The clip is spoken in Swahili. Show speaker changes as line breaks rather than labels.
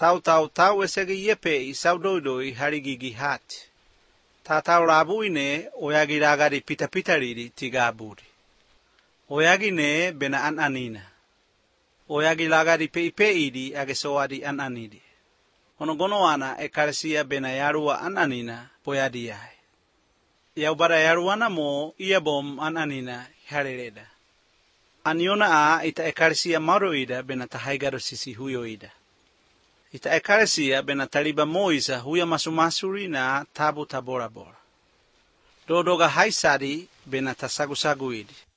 Tau esegi yepe isaudoidoi harigigi hat. Tatau rabuine oyagi ragari pita-pitariri tigaburi. Oyagine bena anina. Oyagi lagari peipeidi agesoadi ananidi. Onogonoana ekaresia bena yarua ananina poyadiai. Yaubara yaruana mo iabom ananina harereda. Aniona a ita ekaresia maroida bena tahaigaro sisi huyoida. Ita ekaresia bena taliba moisa huya masumasuri na tabu taborabora. Dodoga haisadi bena tasagusaguidi.